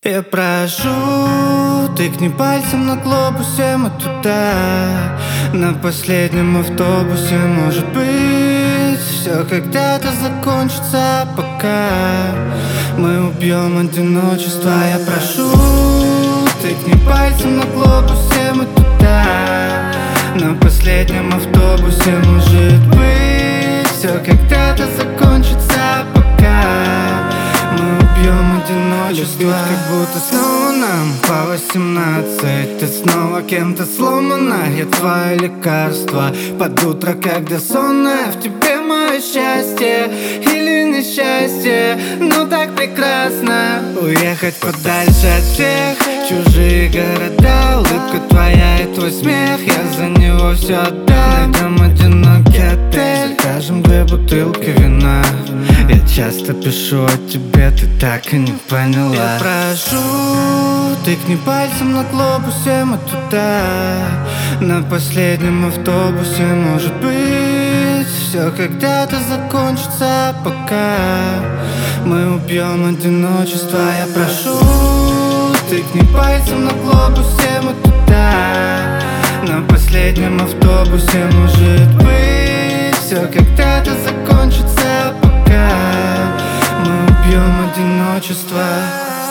Я прошу, тыкни пальцем на глобусе, мы туда. На последнем автобусе, может быть, все когда-то закончится, пока мы убьем одиночество. Я прошу, тыкни пальцем на глобусе, мы туда. На последнем автобусе, может быть, все когда-то закончится, пока мы убьем одиночество. Любить как будто снова нам по 18. Ты снова кем-то сломана, я твое лекарство. Под утро, когда сонная, в тебе мое счастье или несчастье. Ну так прекрасно уехать подальше от всех. Чужие города, улыбка твоя и твой смех. Я за него все отдам. Найдем одинокий отель, закажем 2 бутылки вина. Я часто пишу о тебе, ты так и не поняла. Я прошу, тыкни пальцем на глобусе, мы туда. На последнем автобусе, может быть, все когда-то закончится, пока мы убьем одиночество. Я прошу, тыкни пальцем на глобусе, мы туда. На последнем автобусе, может быть, все когда-то закончится, пока мы убьем одиночество.